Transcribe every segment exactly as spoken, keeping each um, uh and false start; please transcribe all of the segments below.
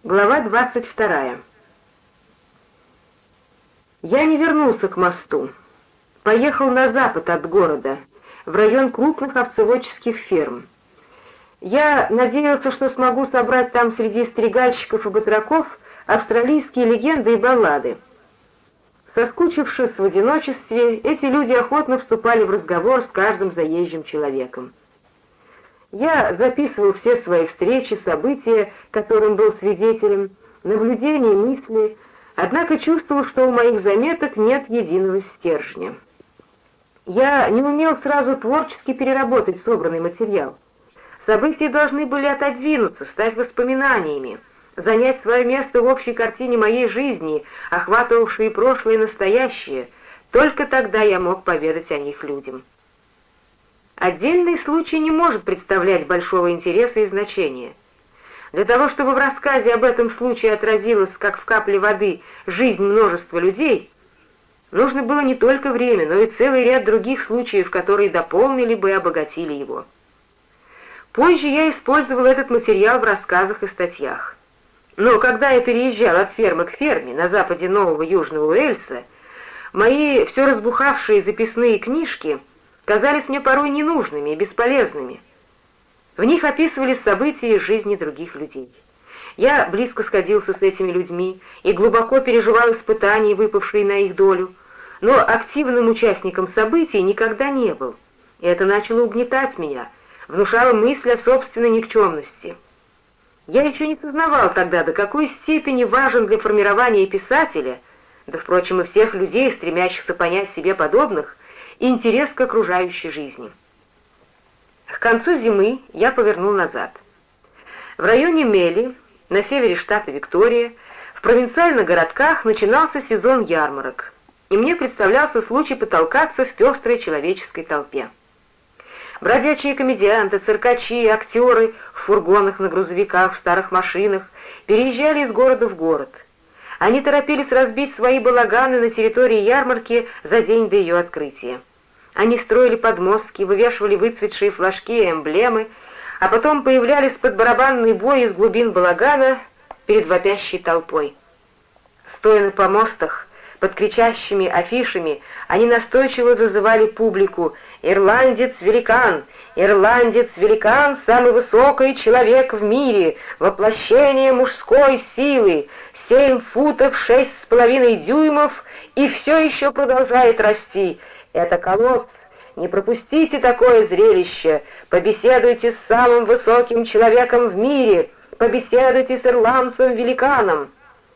Глава двадцать вторая. Я не вернулся к мосту. Поехал на запад от города, в район крупных овцеводческих ферм. Я надеялся, что смогу собрать там среди стригальщиков и батраков австралийские легенды и баллады. Соскучившись в одиночестве, эти люди охотно вступали в разговор с каждым заезжим человеком. Я записывал все свои встречи, события, которым был свидетелем, наблюдения и мысли, однако чувствовал, что у моих заметок нет единого стержня. Я не умел сразу творчески переработать собранный материал. События должны были отодвинуться, стать воспоминаниями, занять свое место в общей картине моей жизни, охватывавшей прошлое и настоящее. Только тогда я мог поведать о них людям. Отдельный случай не может представлять большого интереса и значения. Для того, чтобы в рассказе об этом случае отразилась, как в капле воды, жизнь множества людей, нужно было не только время, но и целый ряд других случаев, которые дополнили бы и обогатили его. Позже я использовал этот материал в рассказах и статьях. Но когда я переезжал от фермы к ферме на западе Нового Южного Уэльса, мои все разбухавшие записные книжки казались мне порой ненужными и бесполезными. В них описывались события из жизни других людей. Я близко сходился с этими людьми и глубоко переживал испытания, выпавшие на их долю, но активным участником событий никогда не был, и это начало угнетать меня, внушало мысль о собственной никчемности. Я еще не сознавал тогда, до какой степени важен для формирования писателя, да, впрочем, и всех людей, стремящихся понять себе подобных, интерес к окружающей жизни. К концу зимы я повернул назад. В районе Мели, на севере штата Виктория, в провинциальных городках начинался сезон ярмарок, и мне представлялся случай потолкаться в пестрой человеческой толпе. Бродячие комедианты, циркачи, актеры в фургонах, на грузовиках, в старых машинах переезжали из города в город. Они торопились разбить свои балаганы на территории ярмарки за день до ее открытия. Они строили подмостки, вывешивали выцветшие флажки и эмблемы, а потом появлялись под барабанный бой из глубин балагана перед вопящей толпой. Стоя на помостах, под кричащими афишами, они настойчиво зазывали публику: «Ирландец-великан! Ирландец-великан — самый высокий человек в мире, воплощение мужской силы, семь футов шесть с половиной дюймов и все еще продолжает расти. Это колодц. Не пропустите такое зрелище. Побеседуйте с самым высоким человеком в мире. Побеседуйте с ирландцем-великаном».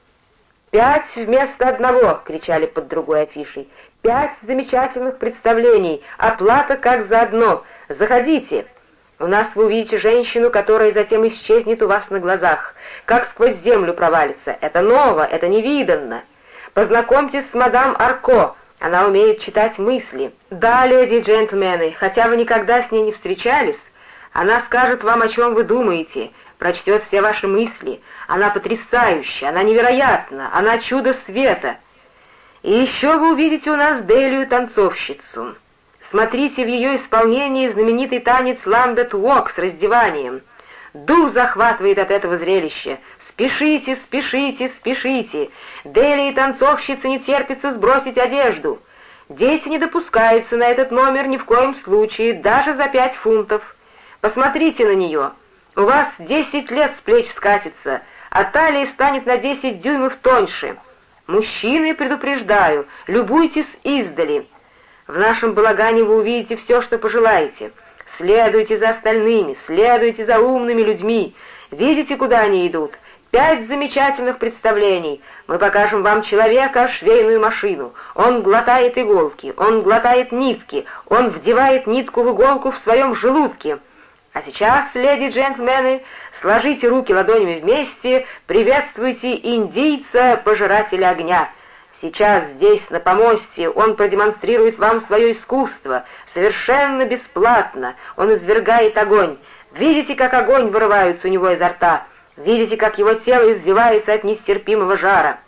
«Пять вместо одного!» — кричали под другой афишей. «Пять замечательных представлений. Оплата как за одно. Заходите. У нас вы увидите женщину, которая затем исчезнет у вас на глазах, как сквозь землю провалится. Это ново, это невиданно. Познакомьтесь с мадам Арко. Она умеет читать мысли. Да, леди и джентльмены, хотя вы никогда с ней не встречались, она скажет вам, о чем вы думаете, прочтет все ваши мысли. Она потрясающая, она невероятна, она чудо света. И еще вы увидите у нас Делию-танцовщицу. Смотрите в ее исполнении знаменитый танец ламбет-вок с раздеванием. Дух захватывает от этого зрелища. Спешите, спешите, спешите. Делии танцовщице не терпится сбросить одежду. Дети не допускаются на этот номер ни в коем случае, даже за пять фунтов. Посмотрите на нее. У вас десять лет с плеч скатится, а талия станет на десять дюймов тоньше. Мужчины, предупреждаю, любуйтесь издали. В нашем балагане вы увидите все, что пожелаете. Следуйте за остальными, следуйте за умными людьми. Видите, куда они идут? Пять замечательных представлений. Мы покажем вам человека, швейную машину. Он глотает иголки, он глотает нитки, он вдевает нитку в иголку в своем желудке. А сейчас, леди и джентльмены, сложите руки ладонями вместе, приветствуйте индийца, пожирателя огня. Сейчас здесь, на помосте, он продемонстрирует вам свое искусство, совершенно бесплатно. Он извергает огонь. Видите, как огонь вырывается у него изо рта? Видите, как его тело извивается от нестерпимого жара?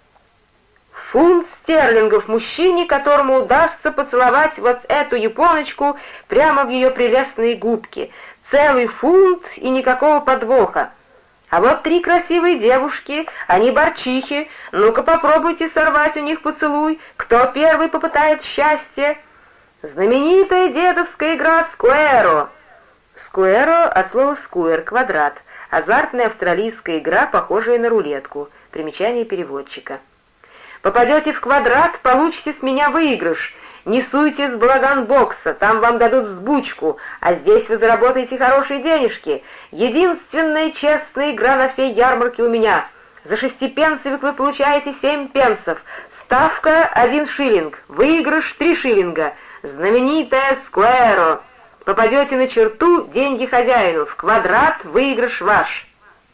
Фунт стерлингов мужчине, которому удастся поцеловать вот эту японочку прямо в ее прелестные губки. Целый фунт и никакого подвоха. А вот три красивые девушки, они борчихи, ну-ка попробуйте сорвать у них поцелуй, кто первый попытает счастье. Знаменитая дедовская игра «Скуэро». «Скуэро» от слова «скуэр» — квадрат, азартная австралийская игра, похожая на рулетку. Примечание переводчика. Попадете в квадрат, получите с меня выигрыш. Не суйтесь в балаган бокса, там вам дадут взбучку, а здесь вы заработаете хорошие денежки. Единственная честная игра на всей ярмарке у меня. За шестипенсовик вы получаете семь пенсов. Ставка один шиллинг, выигрыш три шиллинга. Знаменитая «Скуэро». Попадете на черту — деньги хозяину, в квадрат — выигрыш ваш.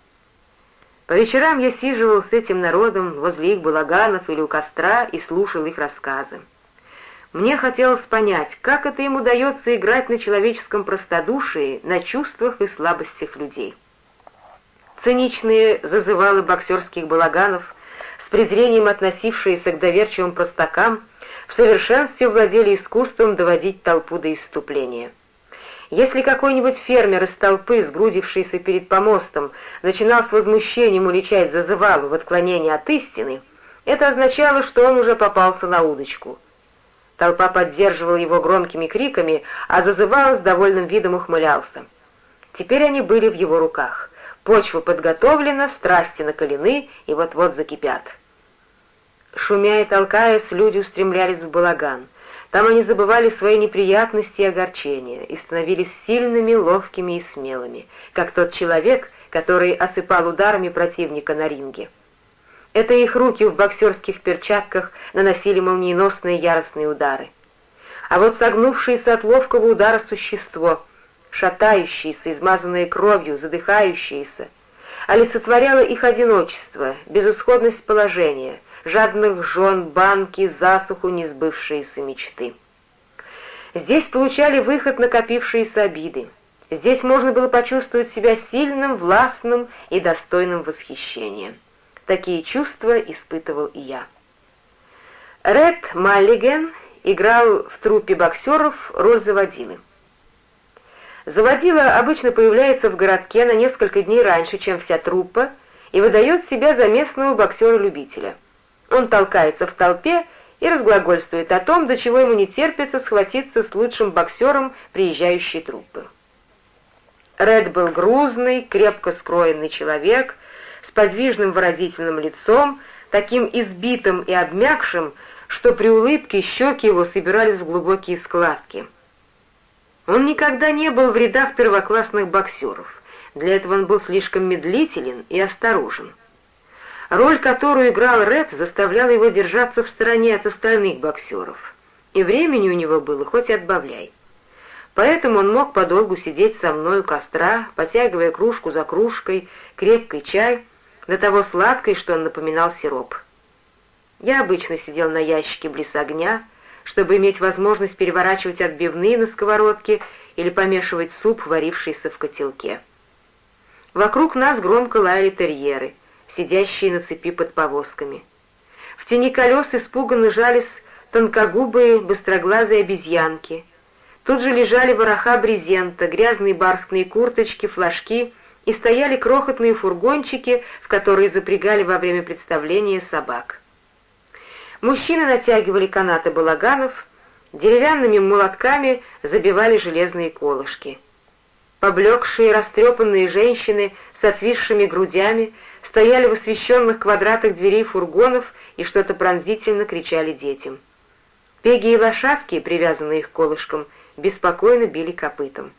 По вечерам я сиживал с этим народом возле их балаганов или у костра и слушал их рассказы. Мне хотелось понять, как это им удается играть на человеческом простодушии, на чувствах и слабостях людей. Циничные зазывалы боксерских балаганов, с презрением относившиеся к доверчивым простакам, в совершенстве владели искусством доводить толпу до исступления. Если какой-нибудь фермер из толпы, сгрудившийся перед помостом, начинал с возмущением уличать зазывалу в отклонении от истины, это означало, что он уже попался на удочку. Толпа поддерживала его громкими криками, а зазывал с довольным видом ухмылялся. Теперь они были в его руках. Почва подготовлена, страсти накалены и вот-вот закипят. Шумя и толкаясь, люди устремлялись в балаган. Там они забывали свои неприятности и огорчения и становились сильными, ловкими и смелыми, как тот человек, который осыпал ударами противника на ринге. Это их руки в боксерских перчатках наносили молниеносные яростные удары. А вот согнувшееся от ловкого удара существо, шатающееся, измазанное кровью, задыхающееся, олицетворяло их одиночество, безысходность положения, жадных жен, банки, засуху, несбывшиеся мечты. Здесь получали выход накопившиеся обиды. Здесь можно было почувствовать себя сильным, властным и достойным восхищения. Такие чувства испытывал и я. Ред Маллиган играл в труппе боксеров роль заводилы. Заводила обычно появляется в городке на несколько дней раньше, чем вся труппа, и выдает себя за местного боксера-любителя. Он толкается в толпе и разглагольствует о том, до чего ему не терпится схватиться с лучшим боксером приезжающей труппы. Ред был грузный, крепко скроенный человек, с подвижным выразительным лицом, таким избитым и обмякшим, что при улыбке щеки его собирались в глубокие складки. Он никогда не был в рядах первоклассных боксеров, для этого он был слишком медлителен и осторожен. Роль, которую играл Ред, заставляла его держаться в стороне от остальных боксеров, и времени у него было хоть отбавляй. Поэтому он мог подолгу сидеть со мной у костра, потягивая кружку за кружкой, крепкий чай, до того сладкой, что он напоминал сироп. Я обычно сидел на ящике близ огня, чтобы иметь возможность переворачивать отбивные на сковородке или помешивать суп, варившийся в котелке. Вокруг нас громко лаяли терьеры, сидящие на цепи под повозками. В тени колес испуганно жались тонкогубые, быстроглазые обезьянки. Тут же лежали вороха брезента, грязные бархатные курточки, флажки, и стояли крохотные фургончики, в которые запрягали во время представления собак. Мужчины натягивали канаты балаганов, деревянными молотками забивали железные колышки. Поблекшие, растрепанные женщины с отвисшими грудями стояли в освещенных квадратах дверей фургонов и что-то пронзительно кричали детям. Пеги и лошадки, привязанные к колышкам, беспокойно били копытом.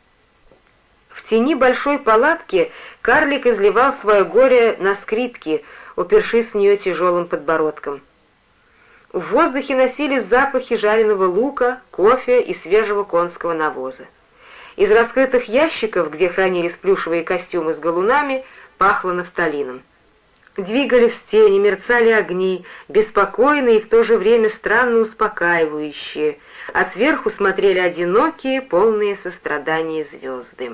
В тени большой палатки карлик изливал свое горе на скрипке, упершись в нее тяжелым подбородком. В воздухе носились запахи жареного лука, кофе и свежего конского навоза. Из раскрытых ящиков, где хранились плюшевые костюмы с галунами, пахло нафталином. Двигались тени, мерцали огни, беспокойные и в то же время странно успокаивающие, а сверху смотрели одинокие, полные сострадания звезды.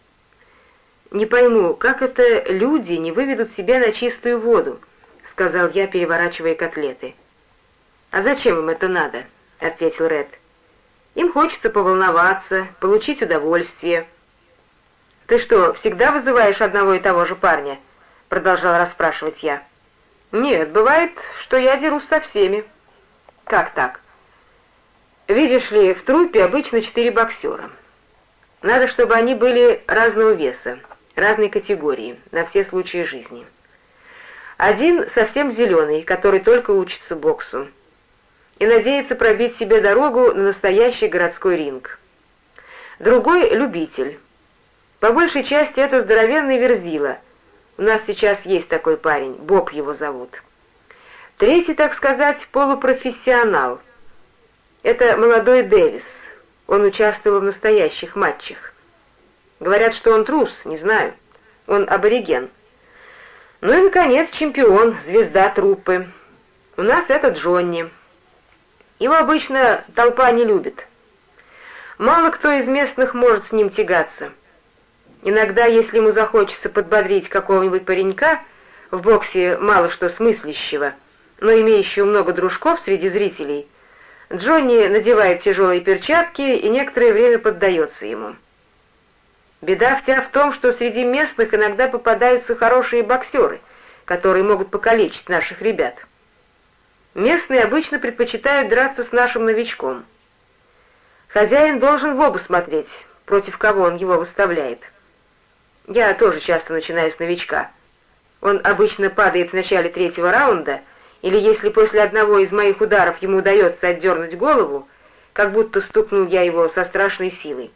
«Не пойму, как это люди не выведут себя на чистую воду?» — сказал я, переворачивая котлеты. «А зачем им это надо?» — ответил Ред. «Им хочется поволноваться, получить удовольствие». «Ты что, всегда вызываешь одного и того же парня?» — продолжал расспрашивать я. «Нет, бывает, что я дерусь со всеми». «Как так?» «Видишь ли, в труппе обычно четыре боксера. Надо, чтобы они были разного веса, разной категории, на все случаи жизни. Один совсем зеленый, который только учится боксу и надеется пробить себе дорогу на настоящий городской ринг. Другой — любитель. По большей части это здоровенный верзила. У нас сейчас есть такой парень, Боб его зовут. Третий, так сказать, полупрофессионал. Это молодой Дэвис. Он участвовал в настоящих матчах. Говорят, что он трус, не знаю. Он абориген. Ну и, наконец, чемпион, звезда труппы. У нас это Джонни. Его обычно толпа не любит. Мало кто из местных может с ним тягаться. Иногда, если ему захочется подбодрить какого-нибудь паренька, в боксе мало что смыслящего, но имеющего много дружков среди зрителей, Джонни надевает тяжелые перчатки и некоторое время поддается ему. Беда вся в том, что среди местных иногда попадаются хорошие боксеры, которые могут покалечить наших ребят. Местные обычно предпочитают драться с нашим новичком. Хозяин должен в оба смотреть, против кого он его выставляет. Я тоже часто начинаю с новичка. Он обычно падает в начале третьего раунда, или если после одного из моих ударов ему удается отдернуть голову, как будто стукнул я его со страшной силой.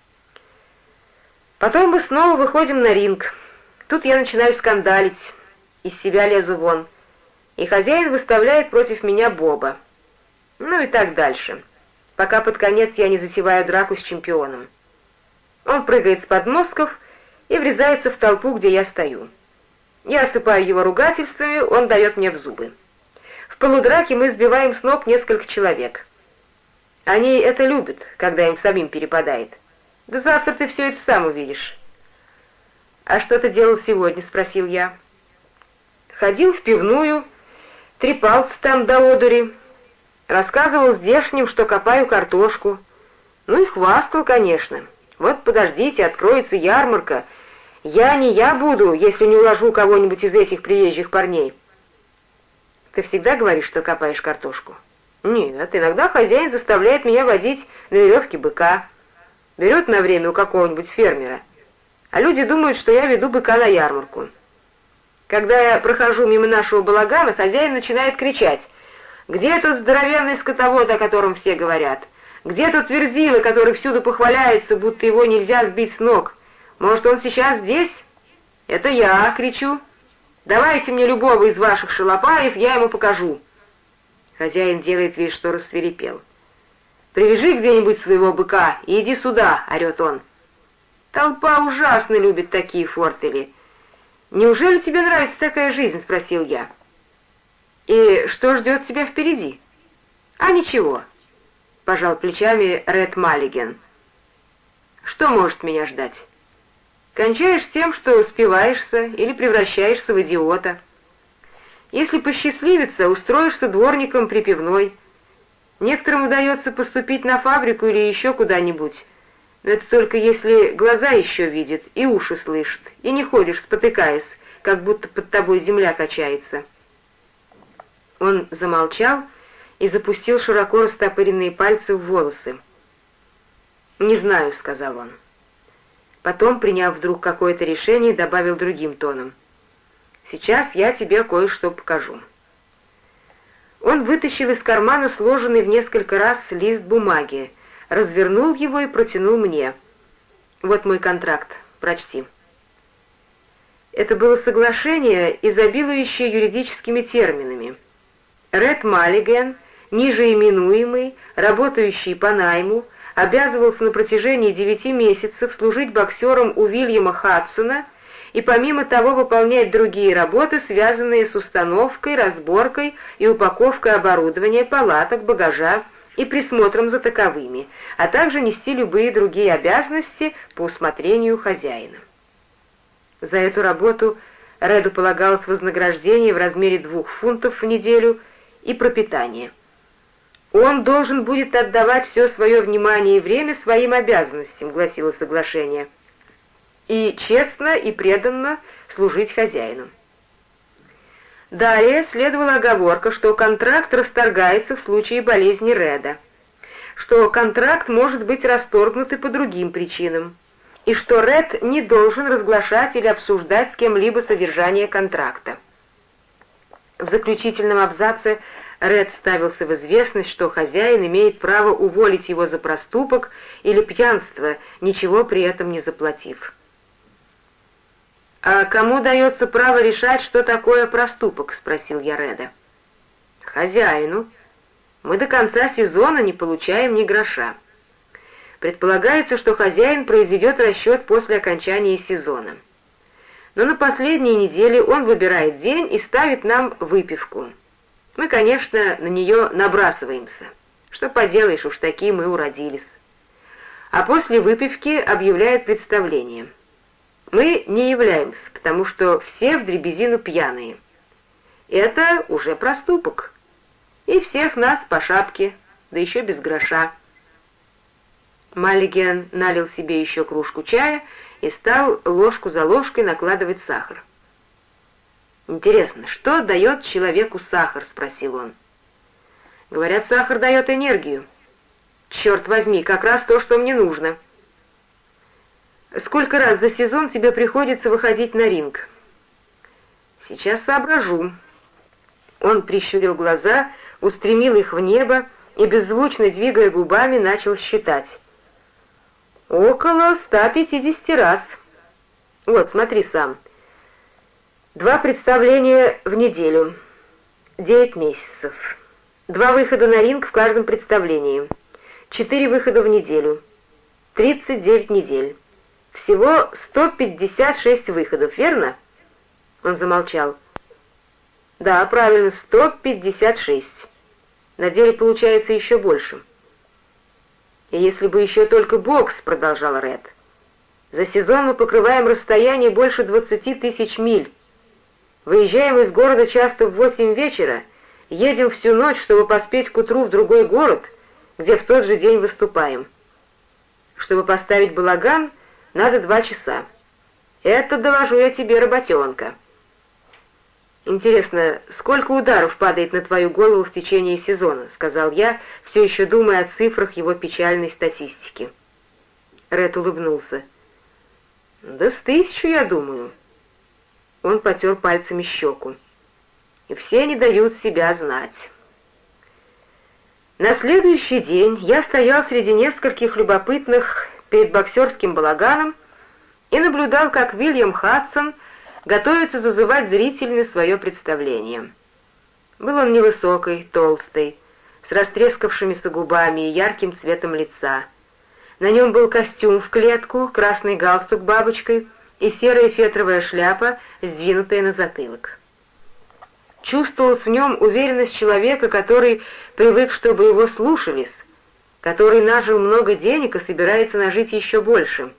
Потом мы снова выходим на ринг. Тут я начинаю скандалить, из себя лезу вон, и хозяин выставляет против меня Боба. Ну и так дальше, пока под конец я не затеваю драку с чемпионом. Он прыгает с подмостков и врезается в толпу, где я стою. Я осыпаю его ругательствами, он дает мне в зубы. В полудраке мы сбиваем с ног несколько человек. Они это любят, когда им самим перепадает. Да завтра ты все это сам увидишь. «А что ты делал сегодня?» — спросил я. «Ходил в пивную, трепался там до одури, рассказывал здешним, что копаю картошку. Ну и хвастал, конечно. Вот подождите, откроется ярмарка. Я не я буду, если не уложу кого-нибудь из этих приезжих парней». «Ты всегда говоришь, что копаешь картошку?» «Нет, иногда хозяин заставляет меня водить на веревке быка. Берет на время у какого-нибудь фермера, а люди думают, что я веду быка на ярмарку. Когда я прохожу мимо нашего балагана, хозяин начинает кричать: «Где тот здоровенный скотовод, о котором все говорят? Где тот верзила, который всюду похваляется, будто его нельзя сбить с ног? Может, он сейчас здесь?» «Это я!» — кричу. «Давайте мне любого из ваших шалопаев, я ему покажу». Хозяин делает вид, что рассвирепел. «Привяжи где-нибудь своего быка и иди сюда!» — орет он. Толпа ужасно любит такие фортели. «Неужели тебе нравится такая жизнь?» — спросил я. «И что ждет тебя впереди?» «А ничего», — пожал плечами Ред Маллиген. «Что может меня ждать? Кончаешь тем, что спиваешься или превращаешься в идиота. Если посчастливится, устроишься дворником при пивной. Некоторым удается поступить на фабрику или еще куда-нибудь, но это только если глаза еще видят и уши слышат, и не ходишь, спотыкаясь, как будто под тобой земля качается». Он замолчал и запустил широко растопыренные пальцы в волосы. «Не знаю», — сказал он. Потом, приняв вдруг какое-то решение, добавил другим тоном: «Сейчас я тебе кое-что покажу». Он вытащил из кармана сложенный в несколько раз лист бумаги, развернул его и протянул мне. «Вот мой контракт, прочти». Это было соглашение, изобилующее юридическими терминами. Ред Маллиген, ниже именуемый, работающий по найму, обязывался на протяжении девяти месяцев служить боксером у Вильяма Хадсона и помимо того выполнять другие работы, связанные с установкой, разборкой и упаковкой оборудования, палаток, багажа и присмотром за таковыми, а также нести любые другие обязанности по усмотрению хозяина. За эту работу Реду полагалось вознаграждение в размере двух фунтов в неделю и пропитание. «Он должен будет отдавать все свое внимание и время своим обязанностям», — гласило соглашение, «и честно и преданно служить хозяину». Далее следовала оговорка, что контракт расторгается в случае болезни Реда, что контракт может быть расторгнут и по другим причинам, и что Ред не должен разглашать или обсуждать с кем-либо содержание контракта. В заключительном абзаце Ред ставился в известность, что хозяин имеет право уволить его за проступок или пьянство, ничего при этом не заплатив. «А кому дается право решать, что такое проступок?» — спросил я Реда. «Хозяину. Мы до конца сезона не получаем ни гроша. Предполагается, что хозяин произведет расчет после окончания сезона. Но на последней неделе он выбирает день и ставит нам выпивку. Мы, конечно, на нее набрасываемся. Что поделаешь, уж такие мы уродились. А после выпивки объявляет представление. Мы не являемся, потому что все в дребезину пьяные. Это уже проступок. И всех нас по шапке, да еще без гроша». Маллиген налил себе еще кружку чая и стал ложку за ложкой накладывать сахар. «Интересно, что дает человеку сахар?» — спросил он. «Говорят, сахар дает энергию. Черт возьми, как раз то, что мне нужно». «Сколько раз за сезон тебе приходится выходить на ринг?» «Сейчас соображу». Он прищурил глаза, устремил их в небо и, беззвучно двигая губами, начал считать. «Около ста пятидесяти раз. Вот, смотри сам. Два представления в неделю. Девять месяцев. Два выхода на ринг в каждом представлении. Четыре выхода в неделю. Тридцать девять недель. Всего сто пятьдесят шесть выходов, верно?» Он замолчал. «Да, правильно, сто пятьдесят шесть. На деле получается еще больше». «И если бы еще только бокс», — продолжал Ред. «За сезон мы покрываем расстояние больше двадцати тысяч миль. Выезжаем из города часто в восемь вечера, едем всю ночь, чтобы поспеть к утру в другой город, где в тот же день выступаем. Чтобы поставить балаган, надо два часа. Это, доложу я тебе, работенка». «Интересно, сколько ударов падает на твою голову в течение сезона?» — сказал я, все еще думая о цифрах его печальной статистики. Ред улыбнулся. «Да с тысячу, я думаю». Он потер пальцами щеку. «И все они дают себя знать». На следующий день я стоял среди нескольких любопытных перед боксерским балаганом и наблюдал, как Уильям Хадсон готовится зазывать зрителей на свое представление. Был он невысокий, толстый, с растрескавшимися губами и ярким цветом лица. На нем был костюм в клетку, красный галстук бабочкой и серая фетровая шляпа, сдвинутая на затылок. Чувствовалась в нем уверенность человека, который привык, чтобы его слушались, который нажил много денег и собирается нажить еще больше.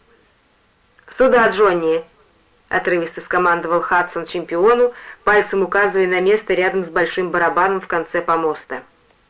«Сюда, Джонни!» — отрывисто скомандовал Хадсон чемпиону, пальцем указывая на место рядом с большим барабаном в конце помоста.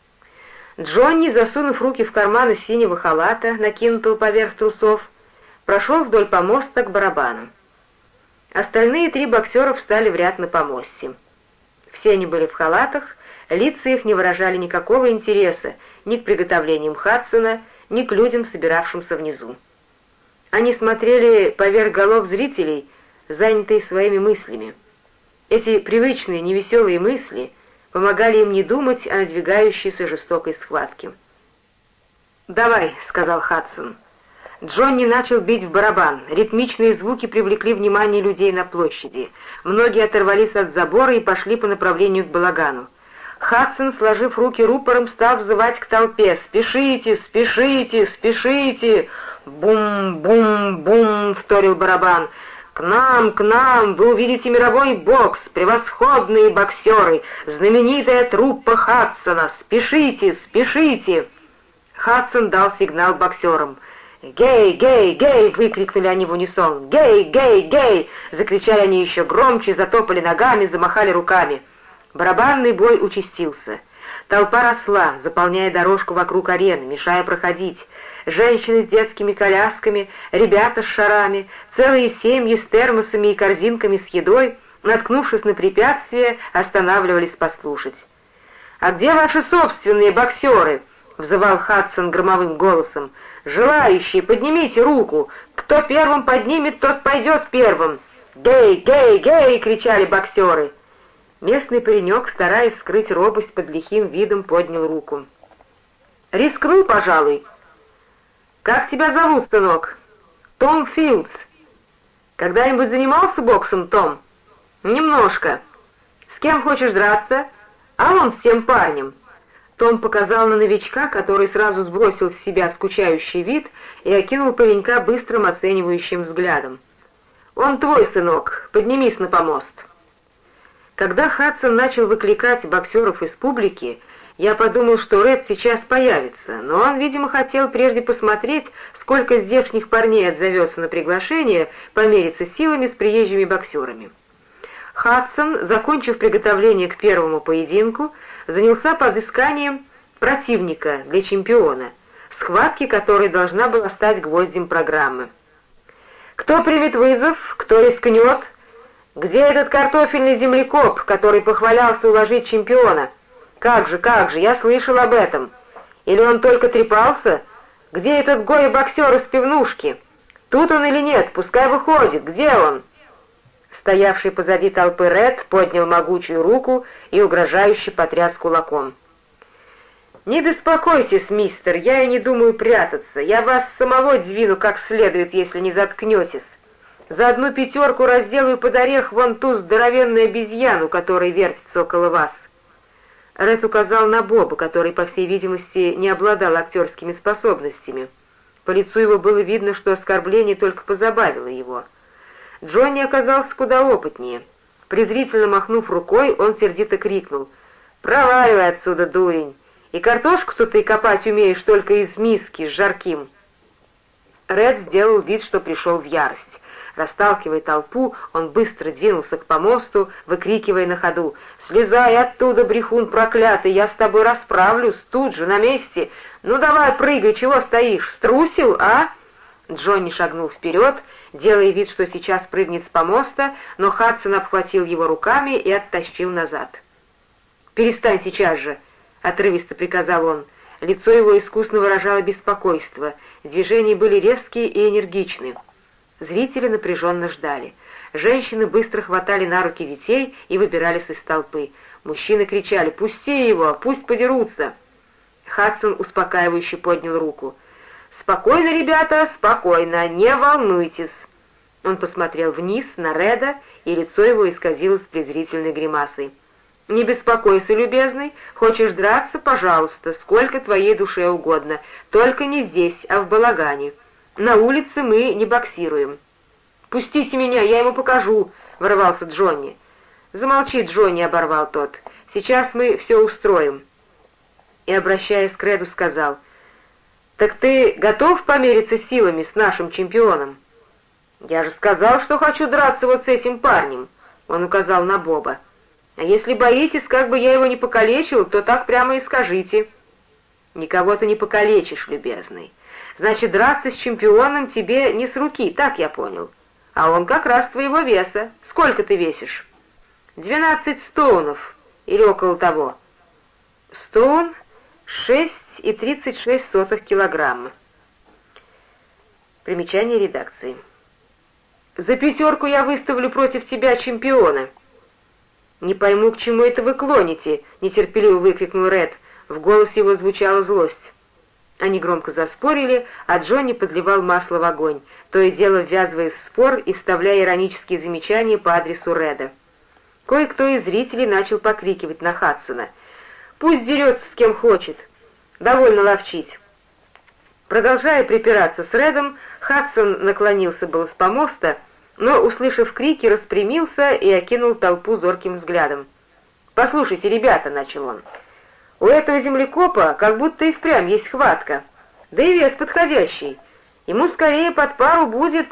Джонни, засунув руки в карманы синего халата, накинутого поверх трусов, прошел вдоль помоста к барабану. Остальные три боксера встали в ряд на помосте. Все они были в халатах, лица их не выражали никакого интереса ни к приготовлениям Хадсона, ни к людям, собиравшимся внизу. Они смотрели поверх голов зрителей, занятые своими мыслями. Эти привычные, невеселые мысли помогали им не думать о надвигающейся жестокой схватке. «Давай», — сказал Хадсон. Джонни начал бить в барабан. Ритмичные звуки привлекли внимание людей на площади. Многие оторвались от забора и пошли по направлению к балагану. Хадсон, сложив руки рупором, стал взывать к толпе: «Спешите, спешите, спешите!» «Бум-бум-бум!» — вторил барабан. «К нам, к нам! Вы увидите мировой бокс! Превосходные боксеры! Знаменитая труппа Хадсона! Спешите, спешите!» Хадсон дал сигнал боксерам. «Гей, гей, гей!» — выкрикнули они в унисон. «Гей, гей, гей!» — закричали они еще громче, затопали ногами, замахали руками. Барабанный бой участился. Толпа росла, заполняя дорожку вокруг арены, мешая проходить. Женщины с детскими колясками, ребята с шарами, целые семьи с термосами и корзинками с едой наткнувшись на препятствие, останавливались послушать. «А где ваши собственные боксеры?» — взывал Хадсон громовым голосом. «Желающие, поднимите руку! Кто первым поднимет, тот пойдет первым!» «Гей, гей, гей!» — кричали боксеры. Местный паренек, стараясь скрыть робость под лихим видом, поднял руку. «Рискну, пожалуй». «Как тебя зовут, сынок?» «Том Филдс». «Когда-нибудь занимался боксом, Том?» «Немножко». «С кем хочешь драться?» «А вон с тем парнем». Том показал на новичка, который сразу сбросил с себя скучающий вид и окинул паренька быстрым оценивающим взглядом. «Он твой, сынок, поднимись на помост». Когда Хадсон начал выкликать боксеров из публики, я подумал, что Ред сейчас появится, но он, видимо, хотел прежде посмотреть, сколько здешних парней отзовется на приглашение помериться силами с приезжими боксерами. Хадсон, закончив приготовление к первому поединку, занялся подысканием противника для чемпиона, схватки которой должна была стать гвоздем программы. «Кто примет вызов? Кто рискнет? Где этот картофельный землекоп, который похвалялся уложить чемпиона? Как же, как же, я слышал об этом. Или он только трепался? Где этот горе-боксер из пивнушки? Тут он или нет? Пускай выходит. Где он?» Стоявший позади толпы Ред поднял могучую руку и угрожающе потряс кулаком. «Не беспокойтесь, мистер, я и не думаю прятаться. Я вас самого двину как следует, если не заткнетесь. За одну пятерку разделаю под орех вон ту здоровенную обезьяну, которая вертится около вас». Ред указал на Боба, который, по всей видимости, не обладал актерскими способностями. По лицу его было видно, что оскорбление только позабавило его. Джонни оказался куда опытнее. Презрительно махнув рукой, он сердито крикнул: «Проваливай отсюда, дурень! И картошку-то ты копать умеешь только из миски с жарким!» Ред сделал вид, что пришел в ярость. Расталкивая толпу, он быстро двинулся к помосту, выкрикивая на ходу: «Слезай оттуда, брехун проклятый, я с тобой расправлюсь, тут же, на месте! Ну давай, прыгай, чего стоишь, струсил, а?» Джонни шагнул вперед, делая вид, что сейчас прыгнет с помоста, но Хадсон обхватил его руками и оттащил назад. «Перестань сейчас же!» — отрывисто приказал он. Лицо его искусно выражало беспокойство, движения были резкие и энергичны. Зрители напряженно ждали. Женщины быстро хватали на руки детей и выбирались из толпы. Мужчины кричали: «Пусти его, пусть подерутся!» Хадсон успокаивающе поднял руку. «Спокойно, ребята, спокойно, не волнуйтесь!» Он посмотрел вниз на Реда, и лицо его исказилось презрительной гримасой. «Не беспокойся, любезный, хочешь драться, пожалуйста, сколько твоей душе угодно, только не здесь, а в балагане. На улице мы не боксируем». «Пустите меня, я ему покажу», — ворвался Джонни. «Замолчи, Джонни», — оборвал тот, — «сейчас мы все устроим». И, обращаясь к Реду, сказал: «Так ты готов помериться силами с нашим чемпионом?» «Я же сказал, что хочу драться вот с этим парнем», — он указал на Боба. «А если боитесь, как бы я его не покалечил, то так прямо и скажите». «Никого ты не покалечишь, любезный. Значит, драться с чемпионом тебе не с руки, так я понял. А он как раз твоего веса. Сколько ты весишь?» «Двенадцать стоунов, или около того». «Стоун — шесть и тридцать шесть сотых килограмма». Примечание редакции. «За пятерку я выставлю против тебя чемпиона». «Не пойму, к чему это вы клоните», — нетерпеливо выкрикнул Ред. В голосе его звучала злость. Они громко заспорили, а Джонни подливал масло в огонь, то и дело ввязываясь в спор и вставляя иронические замечания по адресу Реда. Кое-кто из зрителей начал покрикивать на Хадсона: «Пусть дерется с кем хочет! Довольно ловчить!» Продолжая припираться с Редом, Хадсон наклонился было с помоста, но, услышав крики, распрямился и окинул толпу зорким взглядом. «Послушайте, ребята», — начал он, — «у этого землекопа как будто и впрямь есть хватка, да и вес подходящий. Ему скорее под пару будет...»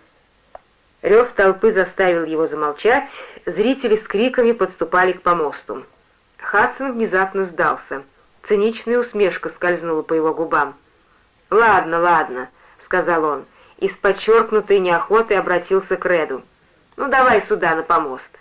Рев толпы заставил его замолчать, зрители с криками подступали к помосту. Хадсон внезапно сдался. Циничная усмешка скользнула по его губам. «Ладно, ладно», — сказал он, и с подчеркнутой неохотой обратился к Реду. «Ну давай сюда, на помост.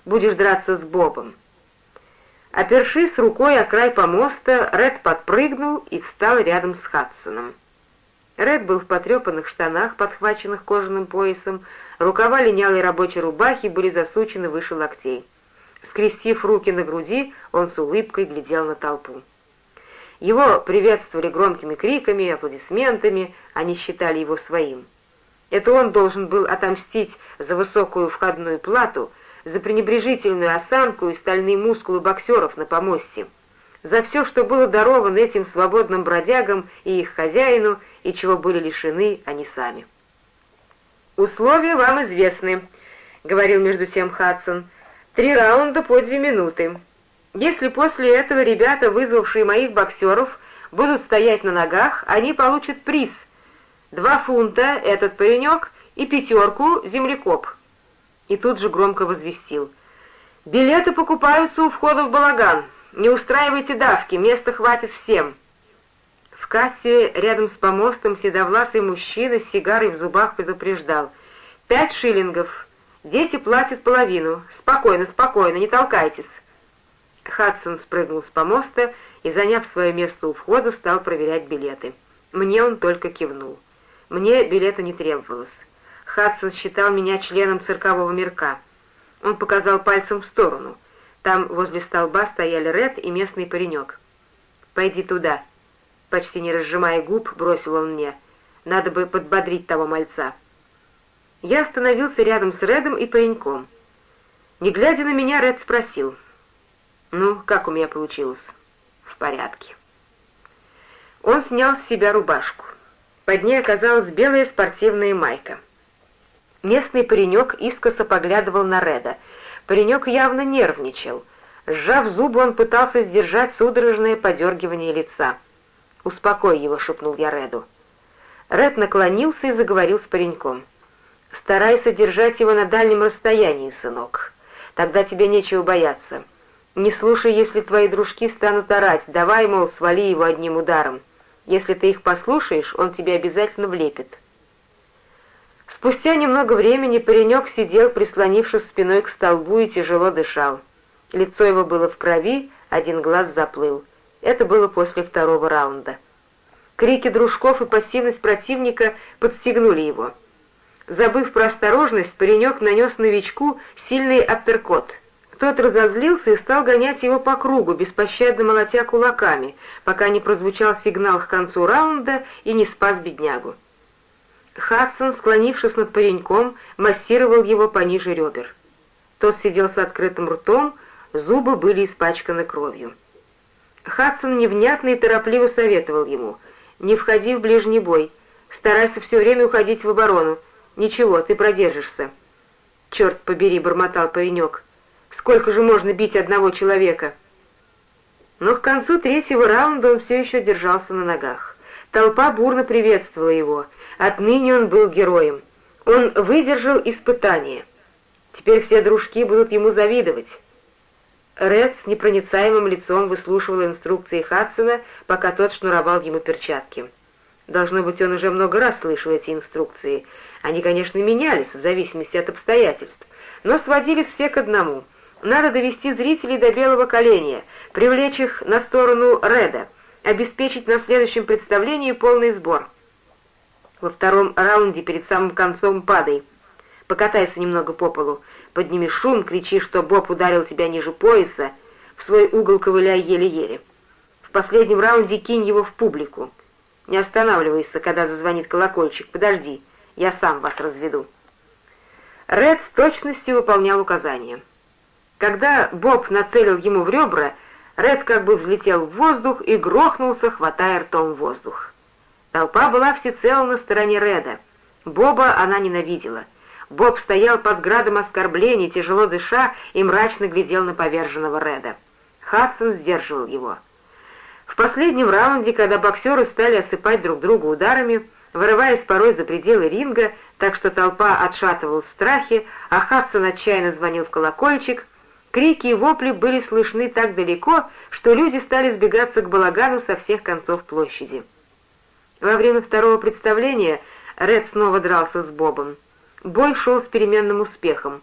будешь драться с Бобом». Опершись рукой о край помоста, Ред подпрыгнул и встал рядом с Хадсоном. Ред был в потрепанных штанах, подхваченных кожаным поясом, рукава линялой рабочей рубахи были засучены выше локтей. Скрестив руки на груди, он с улыбкой глядел на толпу. Его приветствовали громкими криками и аплодисментами, они считали его своим. Это он должен был отомстить за высокую входную плату, за пренебрежительную осанку и стальные мускулы боксеров на помосте, за все, что было даровано этим свободным бродягам и их хозяину, и чего были лишены они сами. «Условия вам известны», — говорил между тем Хадсон. «Три раунда по две минуты. Если после этого ребята, вызвавшие моих боксеров, будут стоять на ногах, они получат приз. Два фунта — этот паренек, и пятерку — землекоп». И тут же громко возвестил: «Билеты покупаются у входа в балаган. Не устраивайте давки, места хватит всем». В кассе рядом с помостом седовласый мужчина с сигарой в зубах предупреждал: «Пять шиллингов. Дети платят половину. Спокойно, спокойно, не толкайтесь». Хадсон спрыгнул с помоста и, заняв свое место у входа, стал проверять билеты. Мне он только кивнул. Мне билета не требовалось. Хадсон считал меня членом циркового мирка. Он показал пальцем в сторону. Там возле столба стояли Ред и местный паренек. «Пойди туда», — почти не разжимая губ, бросил он мне. «Надо бы подбодрить того мальца». Я остановился рядом с Редом и пареньком. Не глядя на меня, Ред спросил: «Ну, как у меня получилось?» «В порядке». Он снял с себя рубашку. Под ней оказалась белая спортивная майка. Местный паренек искоса поглядывал на Реда. Паренек явно нервничал. Сжав зубы, он пытался сдержать судорожное подергивание лица. «Успокой его», — шепнул я Реду. Ред наклонился и заговорил с пареньком. «Старайся держать его на дальнем расстоянии, сынок. Тогда тебе нечего бояться. Не слушай, если твои дружки станут орать. Давай, мол, свали его одним ударом. Если ты их послушаешь, он тебе обязательно влепит». Спустя немного времени паренек сидел, прислонившись спиной к столбу, и тяжело дышал. Лицо его было в крови, один глаз заплыл. Это было после второго раунда. Крики дружков и пассивность противника подстегнули его. Забыв про осторожность, паренек нанес новичку сильный апперкот. Тот разозлился и стал гонять его по кругу, беспощадно молотя кулаками, пока не прозвучал сигнал к концу раунда и не спас беднягу. Хадсон, склонившись над пареньком, массировал его пониже ребер. Тот сидел с открытым ртом, зубы были испачканы кровью. Хадсон невнятно и торопливо советовал ему: «Не входи в ближний бой, старайся все время уходить в оборону. Ничего, ты продержишься». «Черт побери», — бормотал паренек, — «сколько же можно бить одного человека?» Но к концу третьего раунда он все еще держался на ногах. Толпа бурно приветствовала его. Отныне он был героем. Он выдержал испытание. Теперь все дружки будут ему завидовать. Ред с непроницаемым лицом выслушивал инструкции Хадсона, пока тот шнуровал ему перчатки. Должно быть, он уже много раз слышал эти инструкции. Они, конечно, менялись в зависимости от обстоятельств, но сводились все к одному. Надо довести зрителей до белого коленя, привлечь их на сторону Реда, обеспечить на следующем представлении полный сбор. Во втором раунде перед самым концом падай. Покатайся немного по полу, подними шум, кричи, что Боб ударил тебя ниже пояса, в свой угол ковыляй еле-еле. В последнем раунде кинь его в публику. Не останавливайся, когда зазвонит колокольчик. Подожди, я сам вас разведу». Ред с точностью выполнял указания. Когда Боб нацелил ему в ребра, Ред как бы взлетел в воздух и грохнулся, хватая ртом воздух. Толпа была всецело на стороне Реда. Боба она ненавидела. Боб стоял под градом оскорблений, тяжело дыша, и мрачно глядел на поверженного Реда. Хадсон сдерживал его. В последнем раунде, когда боксеры стали осыпать друг друга ударами, вырываясь порой за пределы ринга, так что толпа отшатывалась в страхе, а Хадсон отчаянно звонил в колокольчик, крики и вопли были слышны так далеко, что люди стали сбегаться к балагану со всех концов площади. Во время второго представления Ред снова дрался с Бобом. Бой шел с переменным успехом.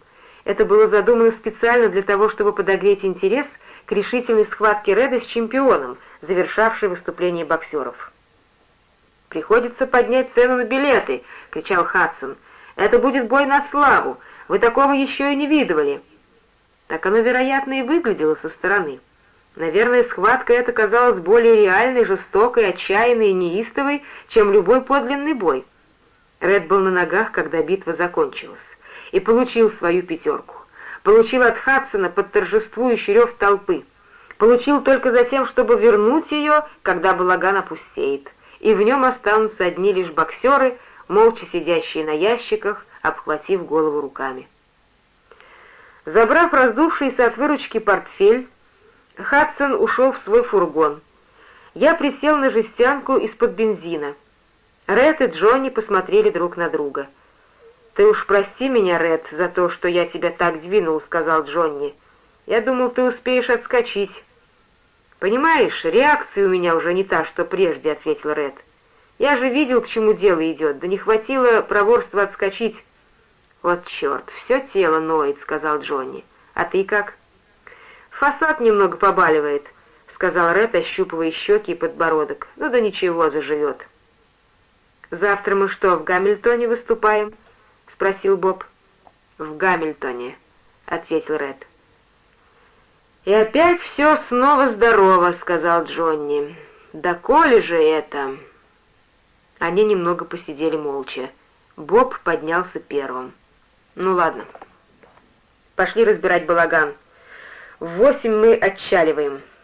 Это было задумано специально для того, чтобы подогреть интерес к решительной схватке Реда с чемпионом, завершавшей выступление боксеров. «Приходится поднять цену на билеты!» — кричал Хадсон. «Это будет бой на славу! Вы такого еще и не видывали!» Так оно, вероятно, и выглядело со стороны. Наверное, схватка эта казалась более реальной, жестокой, отчаянной и неистовой, чем любой подлинный бой. Ред был на ногах, когда битва закончилась, и получил свою пятерку. Получил от Хадсона под торжествующий рев толпы. Получил только за тем, чтобы вернуть ее, когда балаган опустеет, и в нем останутся одни лишь боксеры, молча сидящие на ящиках, обхватив голову руками. Забрав раздувшийся от выручки портфель, Хадсон ушел в свой фургон. Я присел на жестянку из-под бензина. Ред и Джонни посмотрели друг на друга. «Ты уж прости меня, Ред, за то, что я тебя так двинул», — сказал Джонни. «Я думал, ты успеешь отскочить». «Понимаешь, реакция у меня уже не та, что прежде», — ответил Ред. «Я же видел, к чему дело идет, да не хватило проворства отскочить». «Вот черт, все тело ноет», — сказал Джонни. «А ты как?» «Фасад немного побаливает», — сказал Ред, ощупывая щеки и подбородок. «Ну да ничего, заживет». «Завтра мы что, в Гамильтоне выступаем?» — спросил Боб. «В Гамильтоне», — ответил Ред. «И опять все снова здорово», — сказал Джонни. «Да коли же это?» Они немного посидели молча. Боб поднялся первым. «Ну ладно, пошли разбирать балаган. В восемь мы отчаливаем».